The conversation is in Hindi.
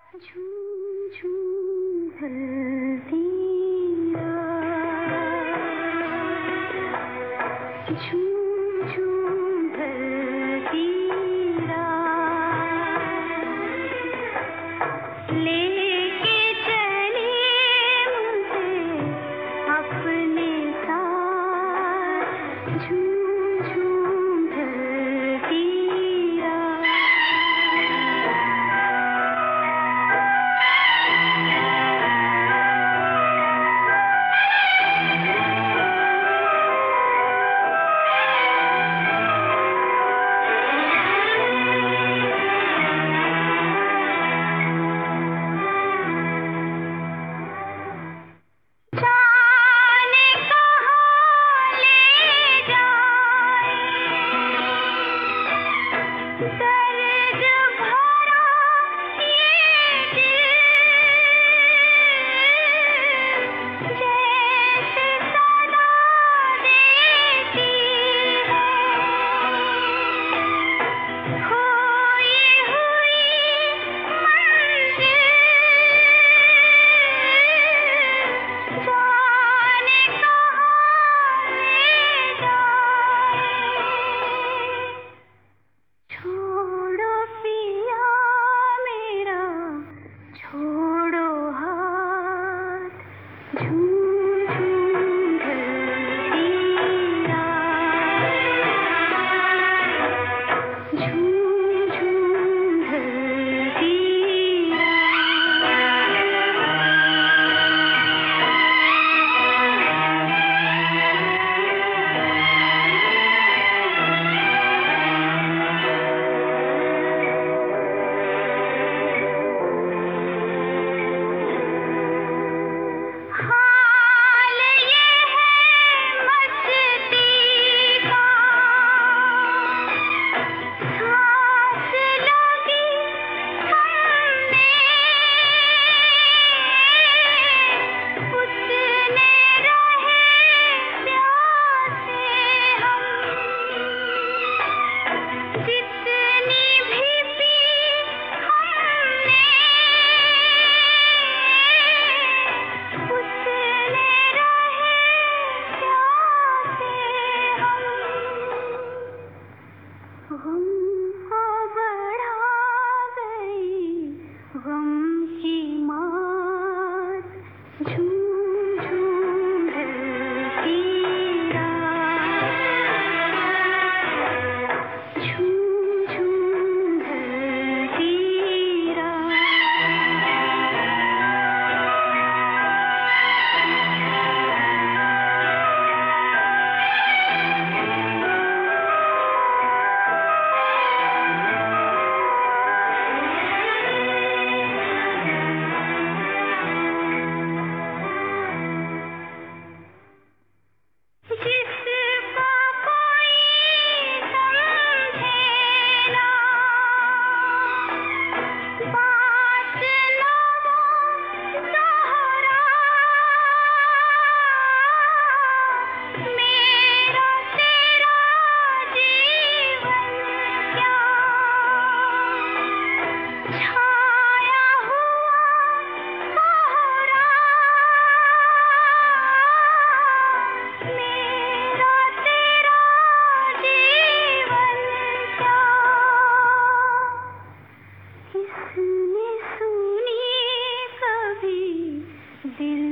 झूम झूम ढलती रात, झूम झूम ढलती रात, लेके चली मुझे अपने साथ, झूम झूम ढलती रात। दर्द भरा ये दिल जैसे सदा देती है, खोई हुई मंजिल जाने कहाँ ले जाए। छोड़ो पिया मेरा, छोड़ो हाथ, झूम झूम ढलती रात, झूम झूम ढलती गम बढ़ा गई गम की मात, झूम झूम ढलती रात, झूम झूम ढलती दिल